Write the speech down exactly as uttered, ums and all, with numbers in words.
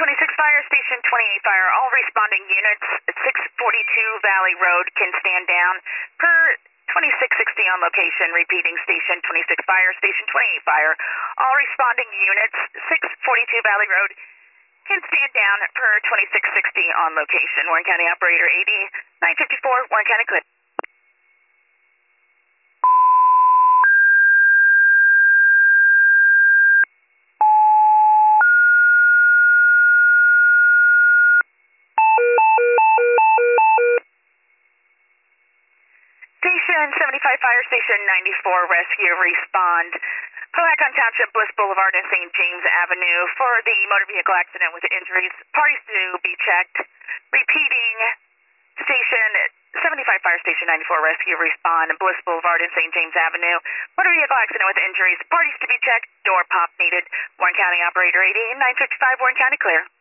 twenty-six Fire, Station twenty-eight Fire. All responding units at six forty-two Valley Road can stand down per twenty-six sixty on location. Repeating, Station twenty-six Fire, Station twenty-eight Fire. All responding units, six forty-two Valley Road, can stand down per twenty-six sixty on location. Warren County Operator A D nine fifty-four, Warren County clear. Station seventy-five Fire, Station ninety-four Rescue, respond. Palawan Township, Bliss Boulevard, and Saint James Avenue for the motor vehicle accident with injuries. Parties to be checked. Repeating, Station seventy-five Fire, Station ninety-four Rescue, respond. Bliss Boulevard and Saint James Avenue. Motor vehicle accident with injuries. Parties to be checked. Door pop needed. Warren County Operator A D nine fifty-five, Warren County clear.